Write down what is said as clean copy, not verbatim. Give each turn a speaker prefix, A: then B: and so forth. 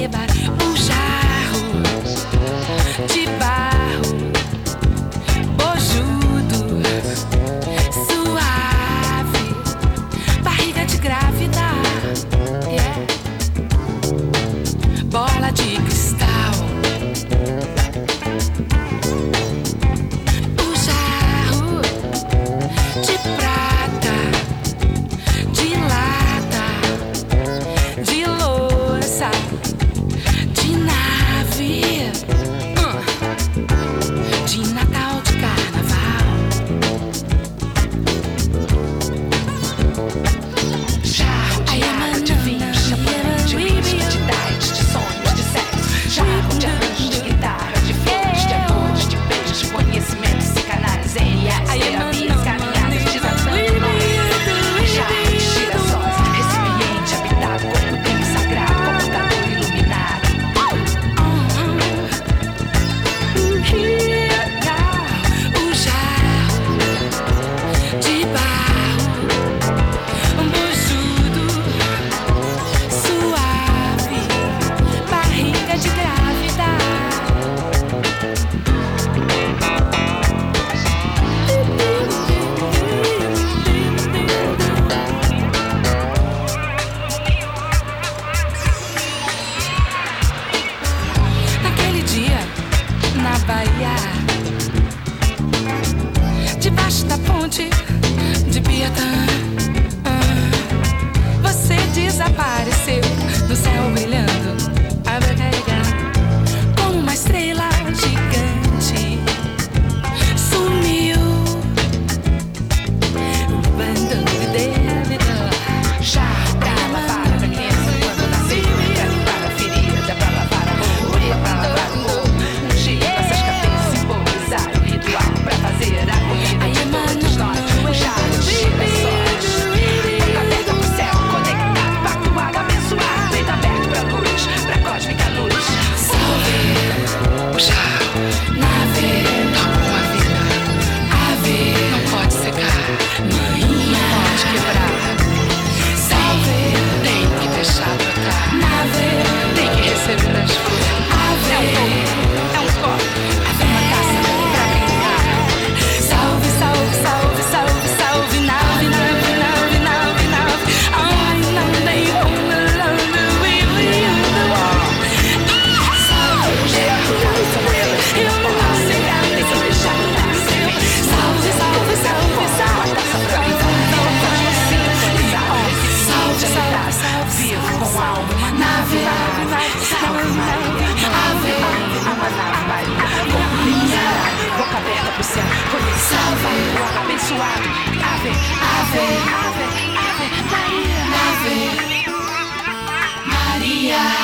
A: Debaixo da ponte de Piatã, você desapareceu no céu brilhando, a carregar como uma estrela gigante. Sumiu, abandonando débito. Já pra lavar a criança quando nasceu, pra limpar a ferida, pra lavar a roupa, pra lavar o corpo, ungir essas cabeças, simbolizar o ritual, pra fazer a comida de todos nós. O jarro de girassóis, boca aberta pro céu, conectado, pactuado, abençoado, peito aberto pra luz, pra cósmica luz. Salve o jarro, nave, tal como a vida. Ave não pode secar, mãe não pode quebrar. Salve, tem que deixar brotar. Nave, tem que receber as flores. Ave, é um copo, é uma taça pra brincar. Salve, salve, salve, salve, salve, nave, nave, nave, nave, nave. Ai, não tem como love with you. Salve, eu não posso chegar, tem que deixar nascer. Salve, salve, salve, salve, salve, salve, salve, salve, vivo com alma, nave, salve, ave, uma nave marinha, boca aberta pro céu, salve, abençoado, ave, ave, ave, ave, Maria, ave, Maria.